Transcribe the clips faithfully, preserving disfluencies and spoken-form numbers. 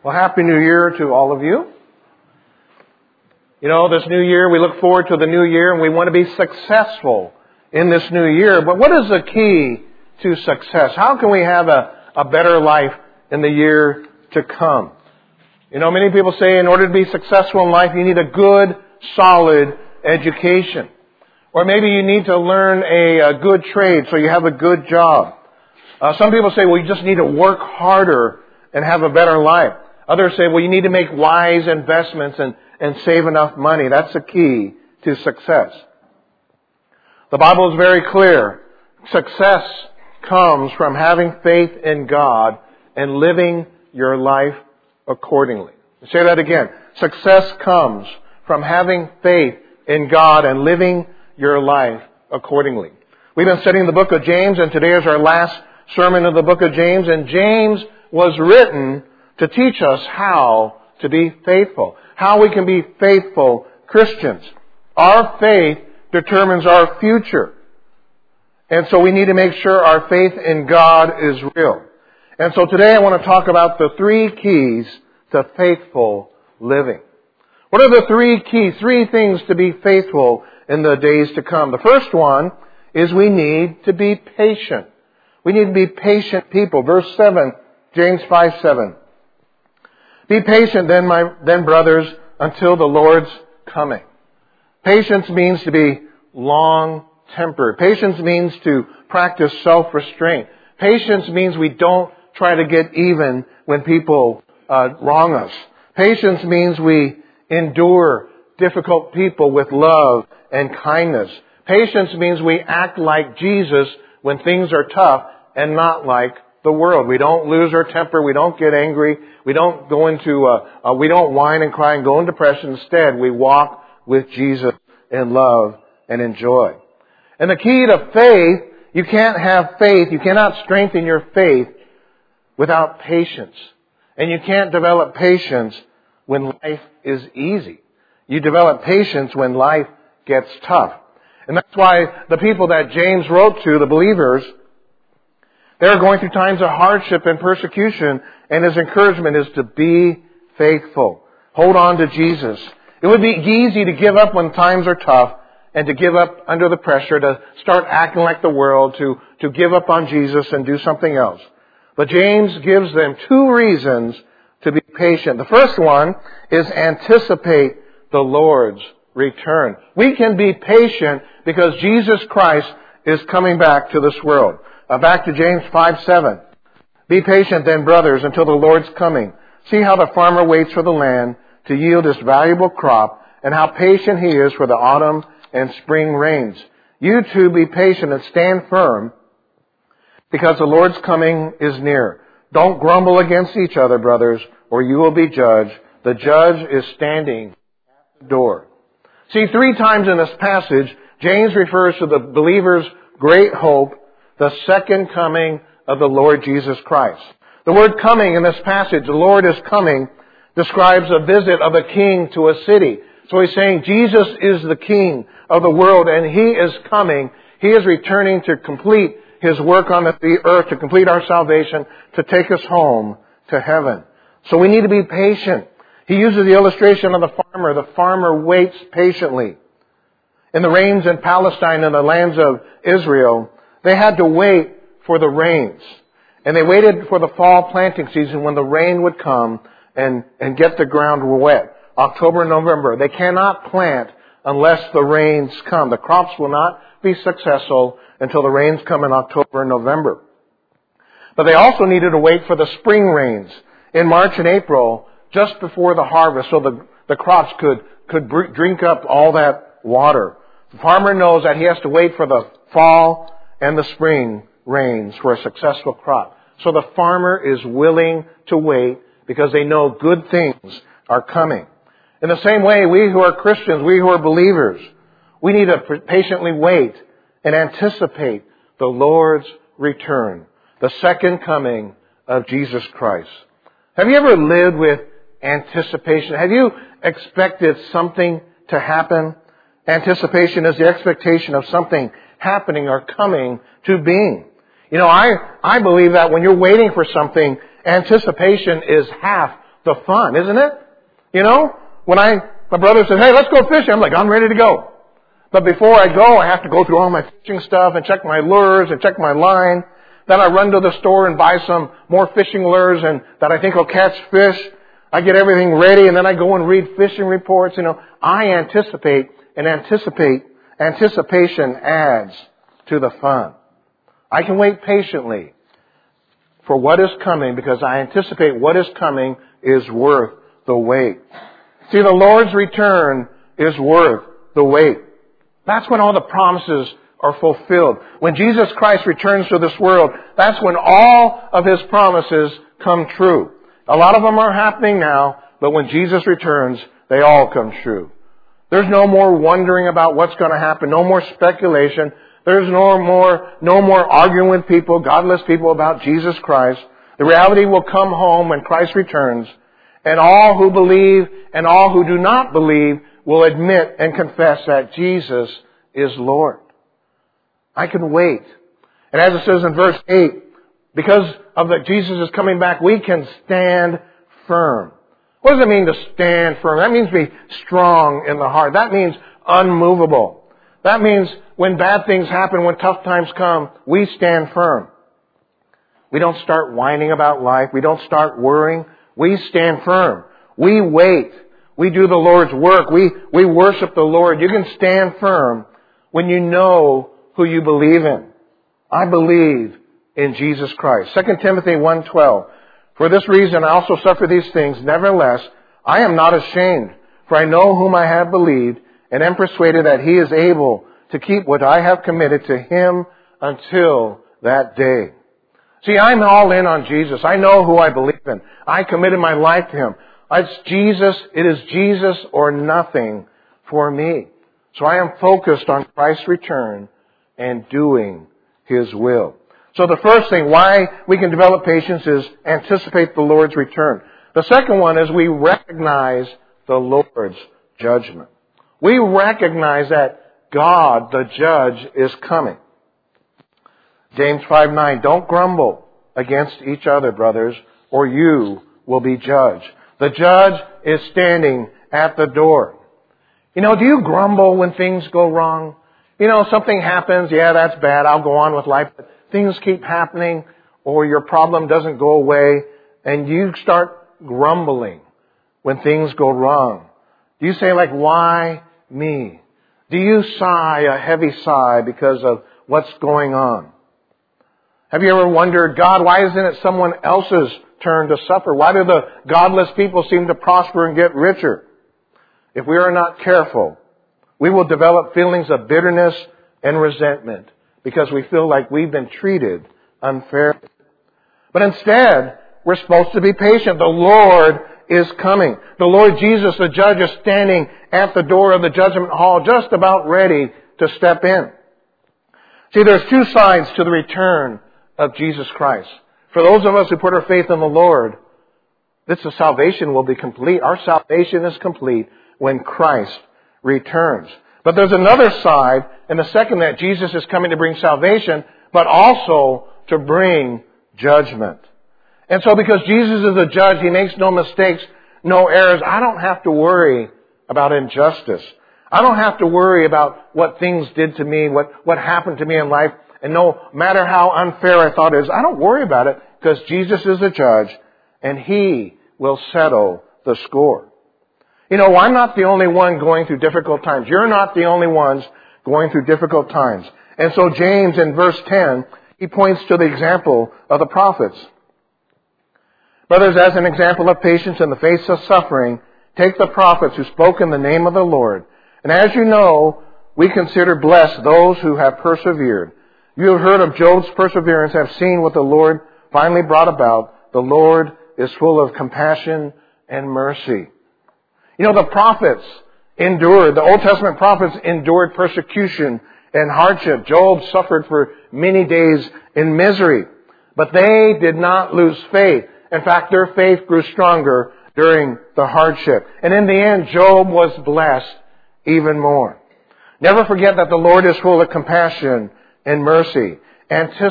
Well, Happy New Year to all of you. You know, this new year, we look forward to the new year and we want to be successful in this new year. But what is the key to success? How can we have a, a better life in the year to come? You know, many people say in order to be successful in life, you need a good, solid education. Or maybe you need to learn a, a good trade so you have a good job. Uh, some people say, well, you just need to work harder and have a better life. Others say, well, you need to make wise investments and, and save enough money. That's the key to success. The Bible is very clear. Success comes from having faith in God and living your life accordingly. I'll say that again. Success comes from having faith in God and living your life accordingly. We've been studying the book of James, and today is our last sermon of the book of James. And James was written to teach us how to be faithful, how we can be faithful Christians. Our faith determines our future. And so we need to make sure our faith in God is real. And so today I want to talk about the three keys to faithful living. What are the three keys, three things to be faithful in the days to come? The first one is we need to be patient. We need to be patient people. Verse seven, James five seven. Be patient then, my then brothers, until the Lord's coming. Patience means to be long-tempered. Patience means to practice self-restraint. Patience means we don't try to get even when people uh, wrong us. Patience means we endure difficult people with love and kindness. Patience means we act like Jesus when things are tough and not like the world. We don't lose our temper. We don't get angry. We don't go into, uh, uh, we don't whine and cry and go in depression. Instead, we walk with Jesus in love and in joy. And the key to faith, you can't have faith, you cannot strengthen your faith without patience. And you can't develop patience when life is easy. You develop patience when life gets tough. And that's why the people that James wrote to, the believers, they're going through times of hardship and persecution, and his encouragement is to be faithful. Hold on to Jesus. It would be easy to give up when times are tough and to give up under the pressure, to start acting like the world, to, to give up on Jesus and do something else. But James gives them two reasons to be patient. The first one is anticipate the Lord's return. We can be patient because Jesus Christ is coming back to this world. Uh, back to James five seven. Be patient then, brothers, until the Lord's coming. See how the farmer waits for the land to yield its valuable crop, and how patient he is for the autumn and spring rains. You too be patient and stand firm, because the Lord's coming is near. Don't grumble against each other, brothers, or you will be judged. The judge is standing at the door. See, three times in this passage, James refers to the believer's great hope, the second coming of the Lord Jesus Christ. The word coming in this passage, the Lord is coming, describes a visit of a king to a city. So he's saying Jesus is the king of the world and he is coming. He is returning to complete his work on the earth, to complete our salvation, to take us home to heaven. So we need to be patient. He uses the illustration of the farmer. The farmer waits patiently. In the rains in Palestine and the lands of Israel, they had to wait for the rains. And they waited for the fall planting season when the rain would come and, and get the ground wet. October and November. They cannot plant unless the rains come. The crops will not be successful until the rains come in October and November. But they also needed to wait for the spring rains in March and April, just before the harvest, so the, the crops could, could drink up all that water. The farmer knows that he has to wait for the fall and the spring rains for a successful crop. So the farmer is willing to wait because they know good things are coming. In the same way, we who are Christians, we who are believers, we need to patiently wait and anticipate the Lord's return, the second coming of Jesus Christ. Have you ever lived with anticipation? Have you expected something to happen? Anticipation is the expectation of something happening or coming to being. You know, I, I believe that when you're waiting for something, anticipation is half the fun, isn't it? You know, when I, my brother says, hey, let's go fishing, I'm like, I'm ready to go. But before I go, I have to go through all my fishing stuff and check my lures and check my line. Then I run to the store and buy some more fishing lures and that I think will catch fish. I get everything ready and then I go and read fishing reports. You know, I anticipate and anticipate, anticipation adds to the fun. I can wait patiently for what is coming because I anticipate what is coming is worth the wait. See, the Lord's return is worth the wait. That's when all the promises are fulfilled. When Jesus Christ returns to this world, that's when all of His promises come true. A lot of them are happening now, but when Jesus returns, they all come true. There's no more wondering about what's going to happen, no more speculation. There's no more, no more arguing with people, godless people about Jesus Christ. The reality will come home when Christ returns, and all who believe and all who do not believe will admit and confess that Jesus is Lord. I can wait. And as it says in verse eight, because of that Jesus is coming back, we can stand firm. What does it mean to stand firm? That means be strong in the heart. That means unmovable. That means when bad things happen, when tough times come, we stand firm. We don't start whining about life. We don't start worrying. We stand firm. We wait. We do the Lord's work. We, we worship the Lord. You can stand firm when you know who you believe in. I believe in Jesus Christ. Second Timothy one twelve. For this reason I also suffer these things. Nevertheless, I am not ashamed, for I know whom I have believed, and am persuaded that He is able to keep what I have committed to Him until that day. See, I'm all in on Jesus. I know who I believe in. I committed my life to Him. It's Jesus. It is Jesus or nothing for me. So I am focused on Christ's return and doing His will. So the first thing why we can develop patience is anticipate the Lord's return. The second one is we recognize the Lord's judgment. We recognize that God, the judge, is coming. James five nine, don't grumble against each other, brothers, or you will be judged. The judge is standing at the door. You know, do you grumble when things go wrong? You know, something happens, yeah, that's bad, I'll go on with life. But things keep happening, or your problem doesn't go away, and you start grumbling when things go wrong. Do you say, like, why me? Do you sigh a heavy sigh because of what's going on? Have you ever wondered, God, why isn't it someone else's turn to suffer? Why do the godless people seem to prosper and get richer? If we are not careful, we will develop feelings of bitterness and resentment because we feel like we've been treated unfairly. But instead, we're supposed to be patient. The Lord is coming. The Lord Jesus, the judge, is standing at the door of the judgment hall, just about ready to step in. See, there's two sides to the return of Jesus Christ. For those of us who put our faith in the Lord, this salvation will be complete. Our salvation is complete when Christ returns. But there's another side, and the second, that Jesus is coming to bring salvation, but also to bring judgment. And so because Jesus is a judge, He makes no mistakes, no errors, I don't have to worry about injustice. I don't have to worry about what things did to me, what, what happened to me in life. And no matter how unfair I thought it is, I don't worry about it because Jesus is the judge and He will settle the score. You know, I'm not the only one going through difficult times. You're not the only ones going through difficult times. And so James in verse ten, he points to the example of the prophets. Brothers, as an example of patience in the face of suffering, take the prophets who spoke in the name of the Lord. And as you know, we consider blessed those who have persevered. You have heard of Job's perseverance, have seen what the Lord finally brought about. The Lord is full of compassion and mercy. You know, the prophets endured, the Old Testament prophets endured persecution and hardship. Job suffered for many days in misery. But they did not lose faith. In fact, their faith grew stronger during the hardship. And in the end, Job was blessed even more. Never forget that the Lord is full of compassion and mercy.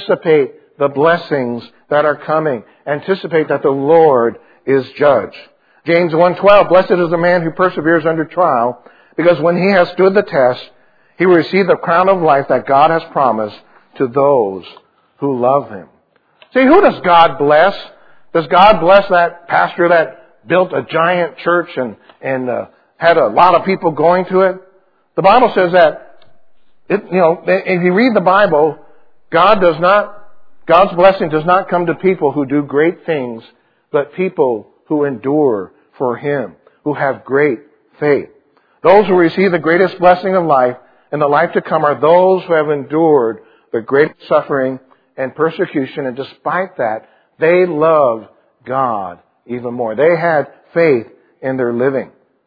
Anticipate the blessings that are coming. Anticipate that the Lord is judge. James one twelve, blessed is the man who perseveres under trial, because when he has stood the test, he will receive the crown of life that God has promised to those who love him. See, who does God bless? Does God bless that pastor that built a giant church and, and uh, had a lot of people going to it? The Bible says that, it, you know, if you read the Bible, God does not, God's blessing does not come to people who do great things, but people who endure for him, who have great faith. Those who receive the greatest blessing of life and the life to come are those who have endured the greatest suffering and persecution, and despite that, they love God even more. They had faith in their living.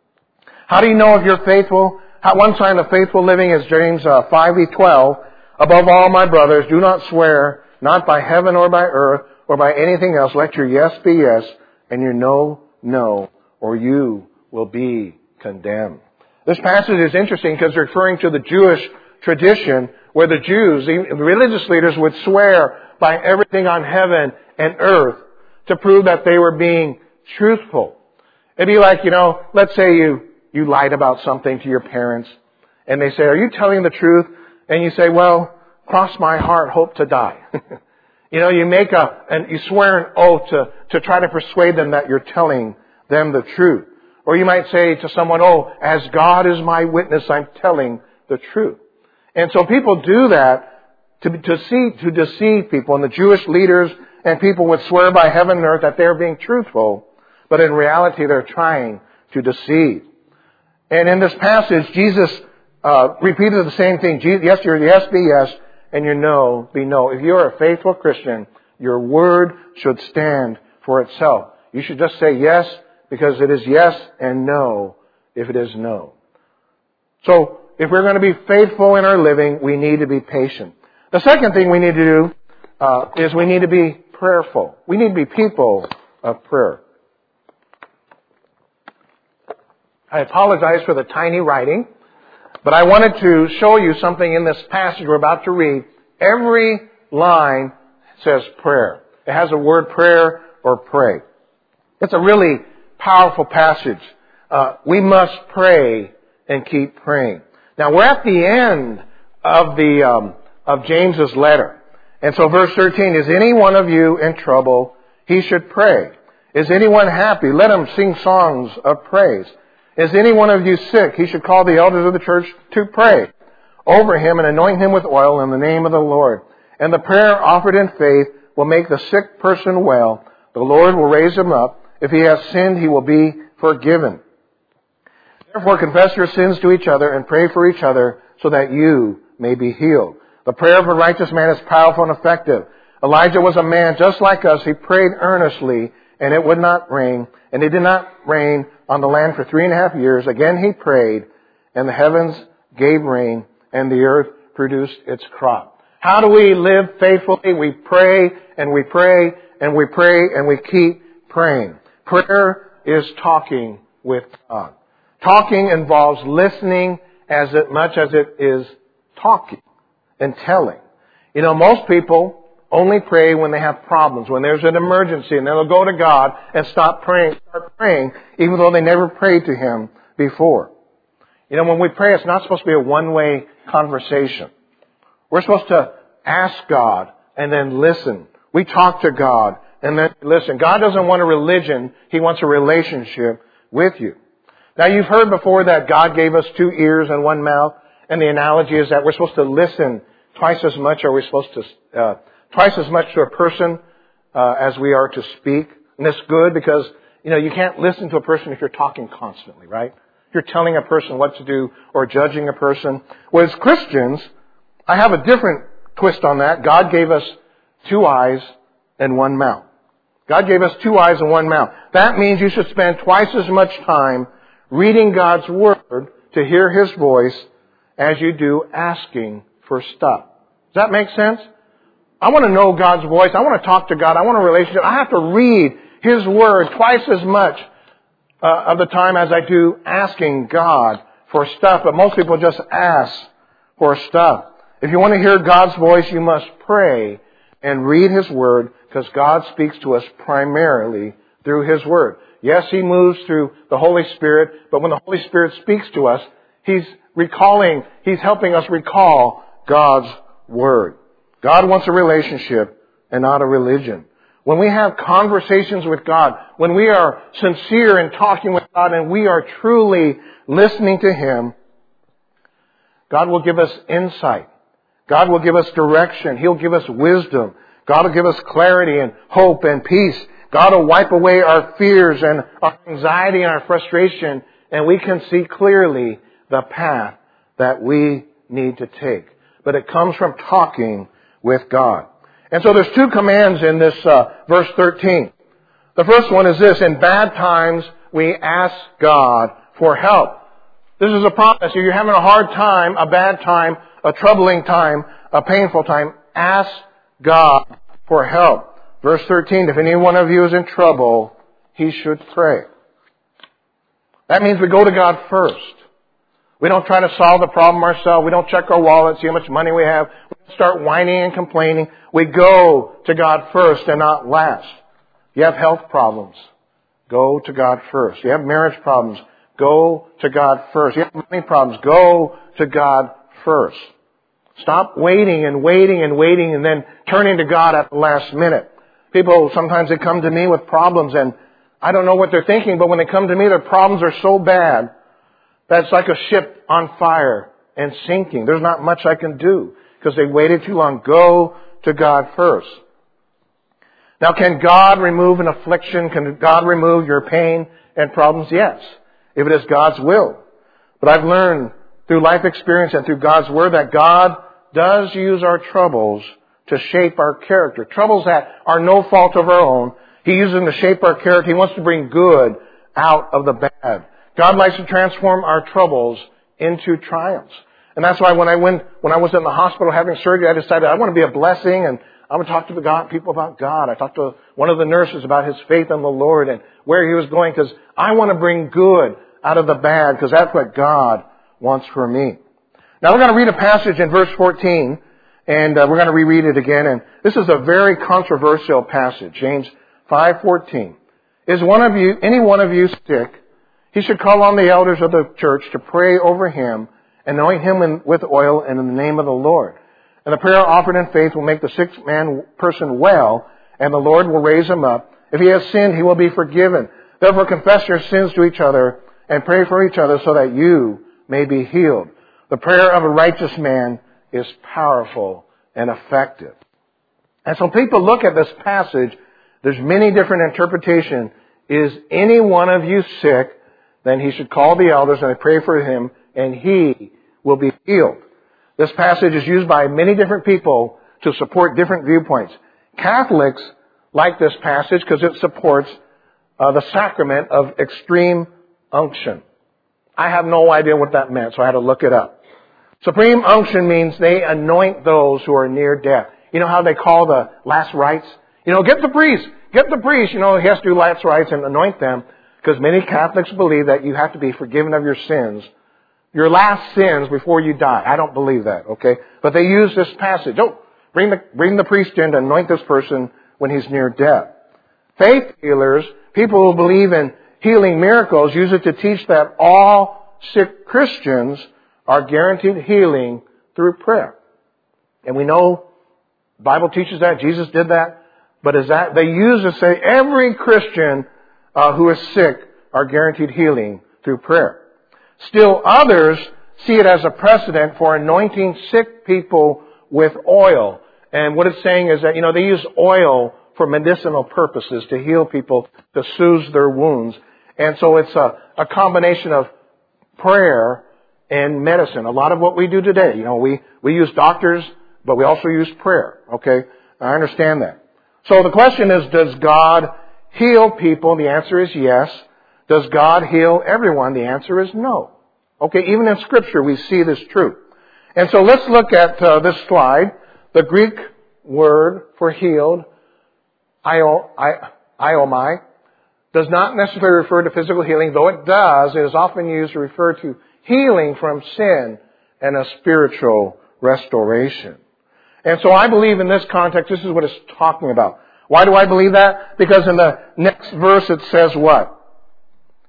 How do you know if you're faithful? How, one sign of faithful living is James uh, five twelve. Above all, my brothers, do not swear, not by heaven or by earth or by anything else. Let your yes be yes and your no, no, or you will be condemned. This passage is interesting because it's referring to the Jewish tradition where the Jews, the religious leaders, would swear by everything on heaven and earth to prove that they were being truthful. It'd be like, you know, let's say you, you lied about something to your parents and they say, are you telling the truth? And you say, well, cross my heart, hope to die. You know, you make a, and you swear an oath to, to try to persuade them that you're telling them the truth. Or you might say to someone, oh, as God is my witness, I'm telling the truth. And so people do that to, to see, to deceive people. And the Jewish leaders and people would swear by heaven and earth that they're being truthful, but in reality they're trying to deceive. And in this passage, Jesus uh, repeated the same thing. Yes, your yes be yes, and your no be no. If you're a faithful Christian, your word should stand for itself. You should just say yes because it is yes and no if it is no. So, if we're going to be faithful in our living, we need to be patient. The second thing we need to do uh, is we need to be prayerful. We need to be people of prayer. I apologize for the tiny writing, but I wanted to show you something in this passage we're about to read. Every line says prayer. It has a word prayer or pray. It's a really powerful passage. Uh, we must pray and keep praying. Now we're at the end of the um, of James's letter, and so verse thirteen: is any one of you in trouble? He should pray. Is anyone happy? Let him sing songs of praise. Is any one of you sick? He should call the elders of the church to pray over him and anoint him with oil in the name of the Lord. And the prayer offered in faith will make the sick person well. The Lord will raise him up. If he has sinned, he will be forgiven. Therefore, confess your sins to each other and pray for each other so that you may be healed. The prayer of a righteous man is powerful and effective. Elijah was a man just like us. He prayed earnestly, and it would not rain. And it did not rain on the land for three and a half years. Again he prayed, and the heavens gave rain, and the earth produced its crop. How do we live faithfully? We pray, and we pray, and we pray, and we keep praying. Prayer is talking with God. Talking involves listening as much as it is talking and telling. You know, most people only pray when they have problems, when there's an emergency, and they'll go to God and stop praying, start praying, even though they never prayed to Him before. You know, when we pray, it's not supposed to be a one-way conversation. We're supposed to ask God and then listen. We talk to God and then listen. God doesn't want a religion. He wants a relationship with you. Now, you've heard before that God gave us two ears and one mouth, and the analogy is that we're supposed to listen twice as much, or we're supposed to uh, twice as much to a person uh, as we are to speak. And that's good because, you know, you can't listen to a person if you're talking constantly, right? If you're telling a person what to do or judging a person. Well, as Christians, I have a different twist on that. God gave us two eyes and one mouth. God gave us two eyes and one mouth. That means you should spend twice as much time reading God's Word to hear His voice as you do asking for stuff. Does that make sense? I want to know God's voice. I want to talk to God. I want a relationship. I have to read His Word twice as much uh, of the time as I do asking God for stuff. But most people just ask for stuff. If you want to hear God's voice, you must pray and read His Word, because God speaks to us primarily through His Word. Yes, He moves through the Holy Spirit, but when the Holy Spirit speaks to us, He's recalling, He's helping us recall God's Word. God wants a relationship and not a religion. When we have conversations with God, when we are sincere in talking with God and we are truly listening to Him, God will give us insight. God will give us direction. He'll give us wisdom. God will give us clarity and hope and peace. God will wipe away our fears and our anxiety and our frustration, and we can see clearly the path that we need to take. But it comes from talking with God. And so there's two commands in this uh, verse thirteen. The first one is this: in bad times we ask God for help. This is a promise. If you're having a hard time, a bad time, a troubling time, a painful time, ask God for help. Verse thirteen, if any one of you is in trouble, he should pray. That means we go to God first. We don't try to solve the problem ourselves. We don't check our wallet, see how much money we have. We don't start whining and complaining. We go to God first and not last. You have health problems. Go to God first. You have marriage problems. Go to God first. You have money problems. Go to God first. Stop waiting and waiting and waiting and then turning to God at the last minute. People, sometimes they come to me with problems and I don't know what they're thinking, but when they come to me, their problems are so bad that it's like a ship on fire and sinking. There's not much I can do because they waited too long. Go to God first. Now, can God remove an affliction? Can God remove your pain and problems? Yes, if it is God's will. But I've learned through life experience and through God's Word that God does use our troubles to shape our character. Troubles that are no fault of our own. He uses them to shape our character. He wants to bring good out of the bad. God likes to transform our troubles into triumphs. And that's why when I went, when I was in the hospital having surgery, I decided I want to be a blessing and I would talk to the God, people about God. I talked to one of the nurses about his faith in the Lord and where he was going because I want to bring good out of the bad because that's what God wants for me. Now we're going to read a passage in verse fourteen and uh, we're going to reread it again. And this is a very controversial passage. James five fourteen. Is one of you, any one of you sick? He should call on the elders of the church to pray over him, anoint him in, with oil and in the name of the Lord. And the prayer offered in faith will make the sick man person well, and the Lord will raise him up. If he has sinned, he will be forgiven. Therefore confess your sins to each other and pray for each other so that you may be healed. The prayer of a righteous man is powerful and effective. And so people look at this passage, there's many different interpretations. Is any one of you sick? Then he should call the elders and pray for him, and he will be healed. This passage is used by many different people to support different viewpoints. Catholics like this passage because it supports uh, the sacrament of extreme unction. I have no idea what that meant, so I had to look it up. Supreme unction means they anoint those who are near death. You know how they call the last rites? You know, get the priest, get the priest. You know, he has to do last rites and anoint them because many Catholics believe that you have to be forgiven of your sins, your last sins before you die. I don't believe that, okay? But they use this passage. Oh, bring the, bring the priest in to anoint this person when he's near death. Faith healers, people who believe in healing miracles, use it to teach that all sick Christians are guaranteed healing through prayer. And we know the Bible teaches that. Jesus did that. But is that, they use to say every Christian uh, who is sick are guaranteed healing through prayer. Still others see it as a precedent for anointing sick people with oil. And what it's saying is that, you know, they use oil for medicinal purposes to heal people, to soothe their wounds. And so it's a, a combination of prayer and medicine. A lot of what we do today, you know, we, we use doctors, but we also use prayer. Okay? I understand that. So the question is, does God heal people? The answer is yes. Does God heal everyone? The answer is no. Okay, even in Scripture we see this truth. And so let's look at uh, this slide. The Greek word for healed, io, I, iomai, does not necessarily refer to physical healing, though it does. It is often used to refer to healing from sin and a spiritual restoration. And so I believe in this context, this is what it's talking about. Why do I believe that? Because in the next verse it says what?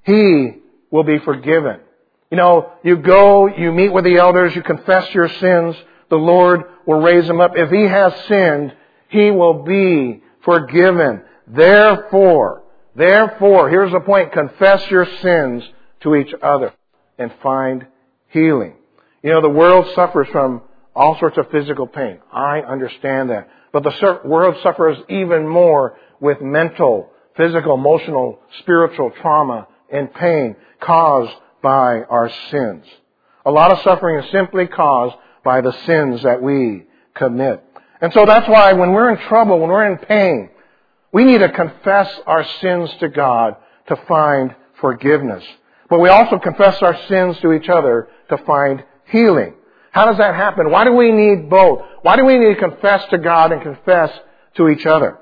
he will be forgiven. You know, you go, you meet with the elders, you confess your sins, the Lord will raise him up. If he has sinned, he will be forgiven. Therefore, therefore, here's the point, confess your sins to each other and find healing. You know, the world suffers from all sorts of physical pain. I understand that. But the world suffers even more with mental, physical, emotional, spiritual trauma and pain caused by our sins. A lot of suffering is simply caused by the sins that we commit. And so that's why when we're in trouble, when we're in pain, we need to confess our sins to God to find forgiveness. But we also confess our sins to each other to find healing. How does that happen? Why do we need both? Why do we need to confess to God and confess to each other?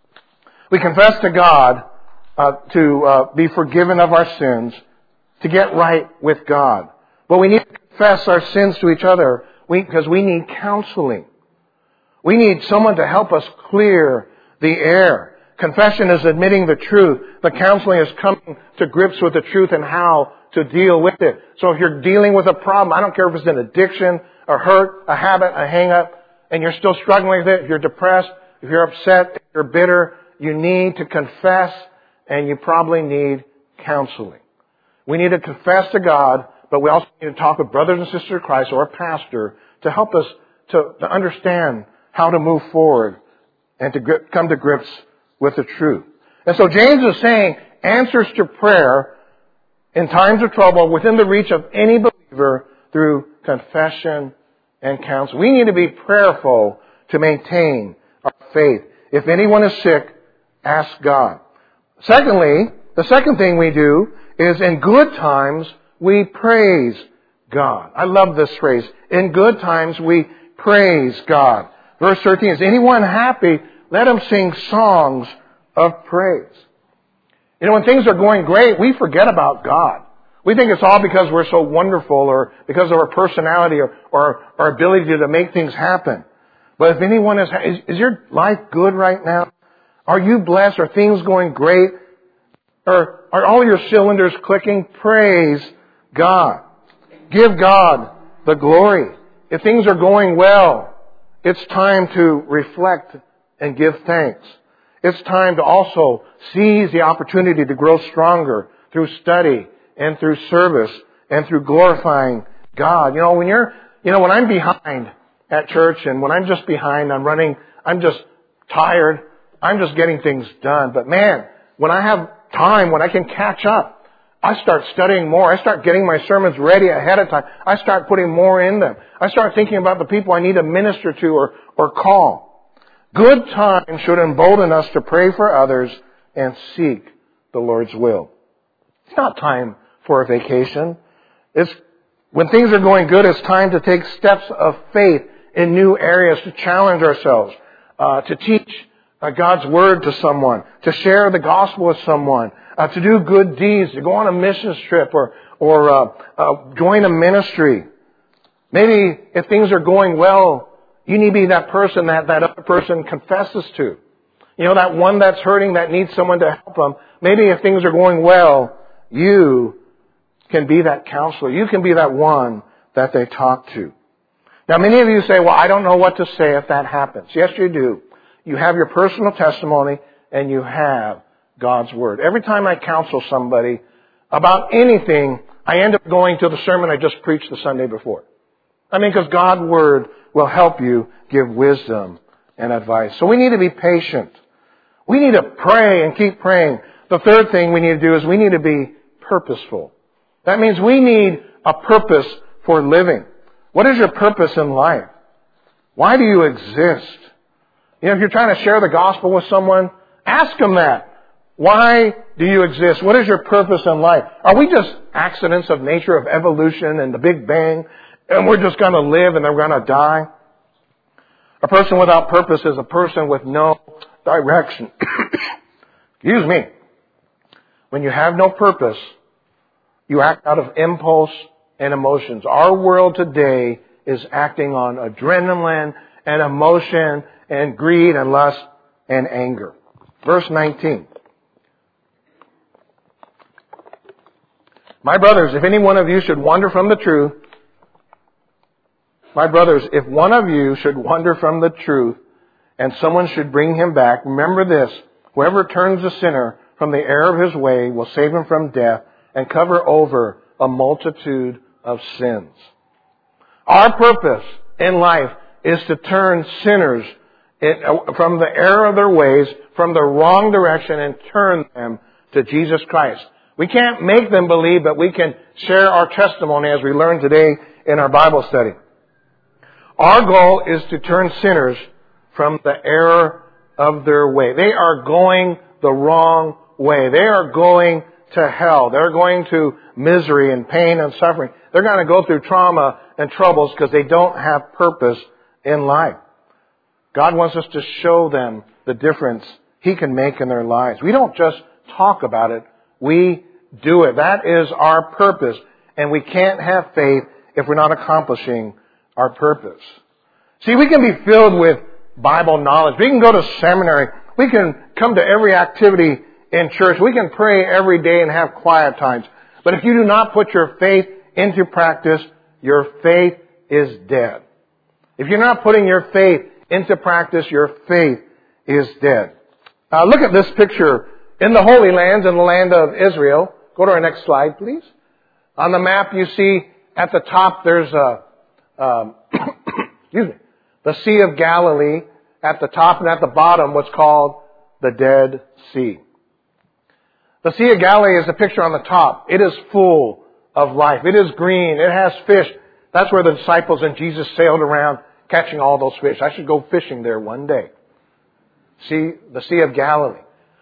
We confess to God uh, to uh, be forgiven of our sins, to get right with God. But we need to confess our sins to each other because we, we need counseling. We need someone to help us clear the air. Confession is admitting the truth. The counseling is coming to grips with the truth and how to deal with it. So if you're dealing with a problem, I don't care if it's an addiction, a hurt, a habit, a hang-up, and you're still struggling with it, if you're depressed, if you're upset, if you're bitter, you need to confess and you probably need counseling. We need to confess to God, but we also need to talk with brothers and sisters of Christ or a pastor to help us to, to understand how to move forward and to grip, come to grips with the truth. And so James is saying answers to prayer in times of trouble within the reach of any believer through confession and counsel. We need to be prayerful to maintain our faith. If anyone is sick, ask God. Secondly, the second thing we do is in good times we praise God. I love this phrase. In good times we praise God. Verse thirteen, is anyone happy? Let him sing songs of praise. You know, when things are going great, we forget about God. We think it's all because we're so wonderful or because of our personality or, or our ability to make things happen. But if anyone is, is, is your life good right now? Are you blessed? Are things going great? Or are all your cylinders clicking? Praise God. Give God the glory. If things are going well, it's time to reflect and give thanks. It's time to also seize the opportunity to grow stronger through study and through service and through glorifying God. You know, when you're, you know, when I'm behind at church and when I'm just behind, I'm running, I'm just tired, I'm just getting things done. But man, when I have time, when I can catch up, I start studying more. I start getting my sermons ready ahead of time. I start putting more in them. I start thinking about the people I need to minister to or, or call. Good times should embolden us to pray for others and seek the Lord's will. It's not time for a vacation. It's when things are going good, it's time to take steps of faith in new areas, to challenge ourselves, uh, to teach uh, God's Word to someone, to share the gospel with someone, uh, to do good deeds, to go on a missions trip or, or uh, uh, join a ministry. Maybe if things are going well, you need to be that person that that other person confesses to. You know, that one that's hurting, that needs someone to help them. Maybe if things are going well, you can be that counselor. You can be that one that they talk to. Now, many of you say, well, I don't know what to say if that happens. Yes, you do. You have your personal testimony and you have God's Word. Every time I counsel somebody about anything, I end up going to the sermon I just preached the Sunday before. I mean, because God's Word will help you give wisdom and advice. So we need to be patient. We need to pray and keep praying. The third thing we need to do is we need to be purposeful. That means we need a purpose for living. What is your purpose in life? Why do you exist? You know, if you're trying to share the gospel with someone, ask them that. Why do you exist? What is your purpose in life? Are we just accidents of nature, of evolution and the Big Bang, and we're just going to live and then we're going to die? A person without purpose is a person with no direction. Excuse me. When you have no purpose, you act out of impulse and emotions. Our world today is acting on adrenaline and emotion and greed and lust and anger. Verse nineteen. My brothers, if any one of you should wander from the truth, my brothers, if one of you should wander from the truth and someone should bring him back, remember this, whoever turns a sinner from the error of his way will save him from death and cover over a multitude of sins. Our purpose in life is to turn sinners from the error of their ways, from the wrong direction, and turn them to Jesus Christ. We can't make them believe, but we can share our testimony as we learn today in our Bible study. Our goal is to turn sinners from the error of their way. They are going the wrong way. They are going to hell. They're going to misery and pain and suffering. They're going to go through trauma and troubles because they don't have purpose in life. God wants us to show them the difference He can make in their lives. We don't just talk about it. We do it. That is our purpose. And we can't have faith if we're not accomplishing our purpose. See, we can be filled with Bible knowledge. We can go to seminary. We can come to every activity in church. We can pray every day and have quiet times. But if you do not put your faith into practice, your faith is dead. If you're not putting your faith into practice, your faith is dead. Uh, look at this picture in the Holy Lands, in the land of Israel. Go to our next slide, please. On the map, you see at the top there's a, um, excuse me, the Sea of Galilee at the top, and at the bottom what's called the Dead Sea. The Sea of Galilee is a picture on the top. It is full of life. It is green. It has fish. That's where the disciples and Jesus sailed around catching all those fish. I should go fishing there one day. See, the Sea of Galilee.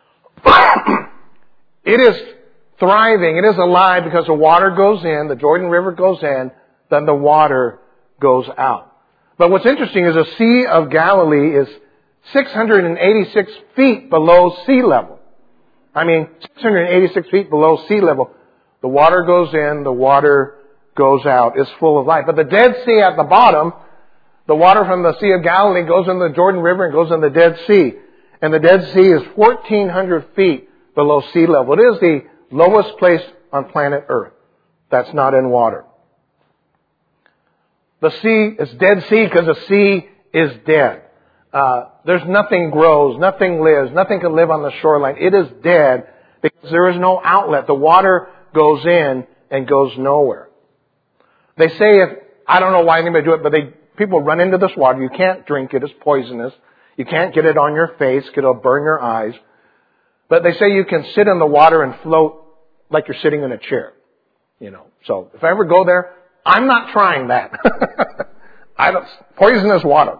It is thriving. It is alive because the water goes in, the Jordan River goes in, then the water goes out. But what's interesting is the Sea of Galilee is six hundred eighty-six feet below sea level. I mean, six hundred eighty-six feet below sea level. The water goes in, the water goes out. It's full of life. But the Dead Sea at the bottom, the water from the Sea of Galilee goes into the Jordan River and goes in the Dead Sea. And the Dead Sea is fourteen hundred feet below sea level. It is the lowest place on planet Earth that's not in water. The sea is Dead Sea because the sea is dead. Uh, there's nothing grows, nothing lives, nothing can live on the shoreline. It is dead because there is no outlet. The water goes in and goes nowhere. They say if, I don't know why anybody do it, but they, people run into this water. You can't drink it. It's poisonous. You can't get it on your face. It'll burn your eyes. But they say you can sit in the water and float like you're sitting in a chair. You know, so if I ever go there, I'm not trying that. I don't, poisonous water.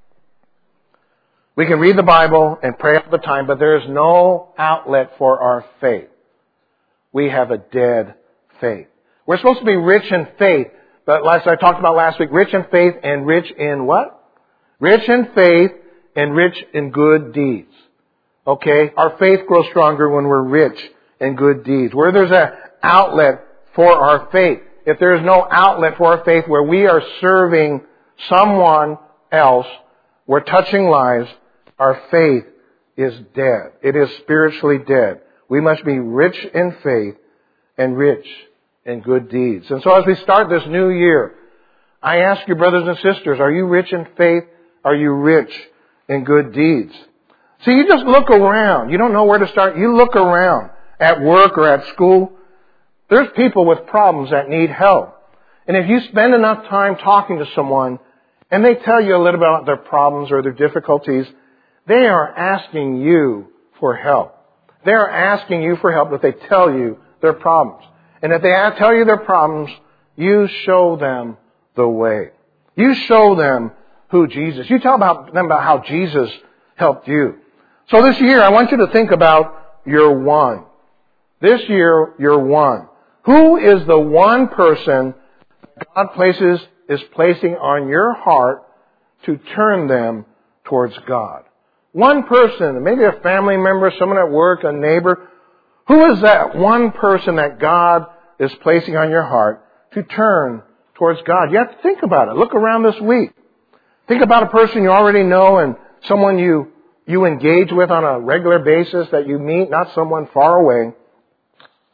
We can read the Bible and pray all the time, but there is no outlet for our faith. We have a dead faith. We're supposed to be rich in faith, but as I talked about last week, rich in faith and rich in what? Rich in faith and rich in good deeds. Okay? Our faith grows stronger when we're rich in good deeds. Where there's an outlet for our faith. If there is no outlet for our faith where we are serving someone else, we're touching lives, our faith is dead. It is spiritually dead. We must be rich in faith and rich in good deeds. And so as we start this new year, I ask you, brothers and sisters, are you rich in faith? Are you rich in good deeds? See, you just look around. You don't know where to start. You look around at work or at school. There's people with problems that need help. And if you spend enough time talking to someone and they tell you a little bit about their problems or their difficulties, they are asking you for help. They are asking you for help if they tell you their problems. And if they tell you their problems, you show them the way. You show them who Jesus. You tell about them about how Jesus helped you. So this year, I want you to think about your one. This year, your one. Who is the one person God places is placing on your heart to turn them towards God? One person, maybe a family member, someone at work, a neighbor. Who is that one person that God is placing on your heart to turn towards God? You have to think about it. Look around this week. Think about a person you already know and someone you, you engage with on a regular basis that you meet, not someone far away.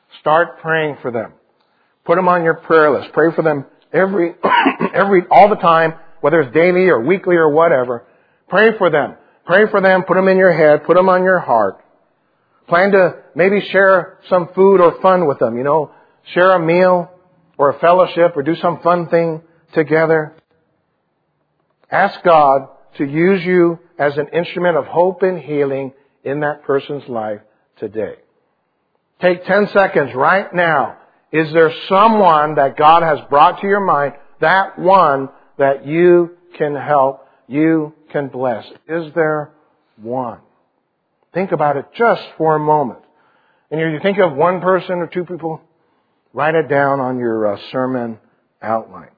Start praying for them. Put them on your prayer list. Pray for them every, every, all the time, whether it's daily or weekly or whatever. Pray for them. Pray for them. Put them in your head. Put them on your heart. Plan to maybe share some food or fun with them. You know, share a meal or a fellowship or do some fun thing together. Ask God to use you as an instrument of hope and healing in that person's life today. Take ten seconds right now. Is there someone that God has brought to your mind, that one that you can help, you can bless? Is there one? Think about it just for a moment. And if you think of one person or two people, write it down on your uh, sermon outline.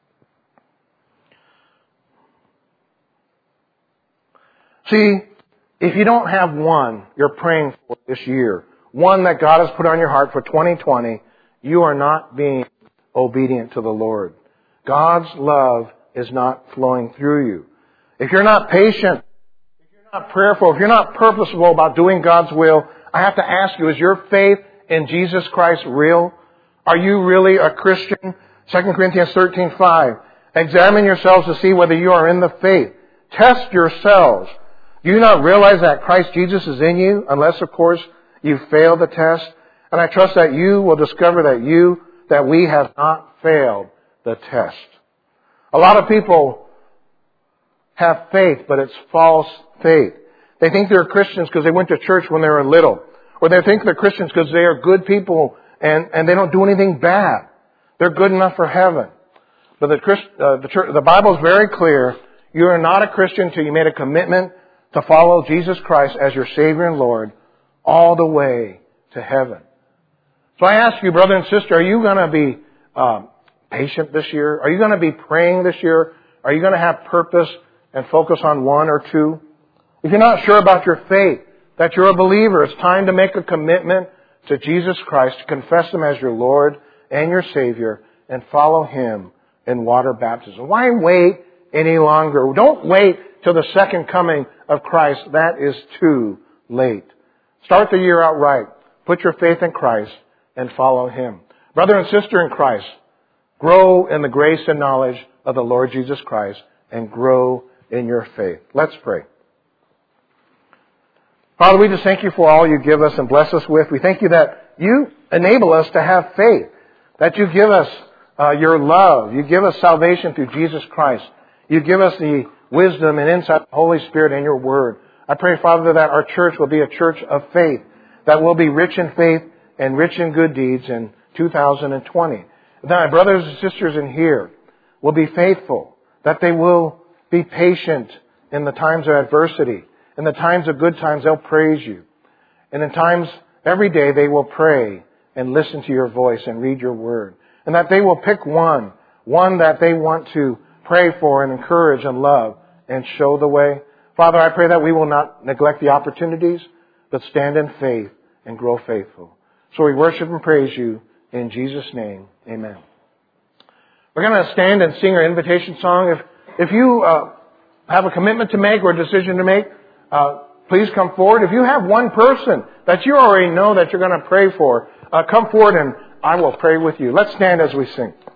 See, if you don't have one you're praying for this year, one that God has put on your heart for twenty twenty, you are not being obedient to the Lord. God's love is not flowing through you. If you're not patient, if you're not prayerful, if you're not purposeful about doing God's will, I have to ask you, is your faith in Jesus Christ real? Are you really a Christian? Second Corinthians thirteen five. Examine yourselves to see whether you are in the faith. Test yourselves. Do you not realize that Christ Jesus is in you, unless, of course, you fail the test? And I trust that you will discover that you, that we have not failed the test. A lot of people have faith, but it's false faith. They think they're Christians because they went to church when they were little. Or they think they're Christians because they are good people and, and they don't do anything bad. They're good enough for heaven. But the, Christ, uh, the, church, the Bible is very clear. You are not a Christian until you made a commitment to follow Jesus Christ as your Savior and Lord all the way to heaven. So I ask you, brother and sister, are you going to be um, patient this year? Are you going to be praying this year? Are you going to have purpose and focus on one or two? If you're not sure about your faith, that you're a believer, it's time to make a commitment to Jesus Christ, to confess Him as your Lord and your Savior, and follow Him in water baptism. Why wait any longer? Don't wait till the second coming of Christ. That is too late. Start the year out right. Put your faith in Christ and follow Him. Brother and sister in Christ, grow in the grace and knowledge of the Lord Jesus Christ and grow in your faith. Let's pray. Father, we just thank You for all You give us and bless us with. We thank You that You enable us to have faith, that You give us uh, Your love. You give us salvation through Jesus Christ. You give us the wisdom and insight of the Holy Spirit and Your Word. I pray, Father, that our church will be a church of faith, that will be rich in faith and rich in good deeds in two thousand twenty. That my brothers and sisters in here will be faithful, that they will be patient in the times of adversity. In the times of good times, they'll praise You. And in times, every day, they will pray and listen to Your voice and read Your Word. And that they will pick one, one that they want to pray for and encourage and love and show the way. Father, I pray that we will not neglect the opportunities, but stand in faith and grow faithful. So we worship and praise You in Jesus' name. Amen. We're going to stand and sing our invitation song. If, if you uh, have a commitment to make or a decision to make, uh, please come forward. If you have one person that you already know that you're going to pray for, uh, come forward and I will pray with you. Let's stand as we sing.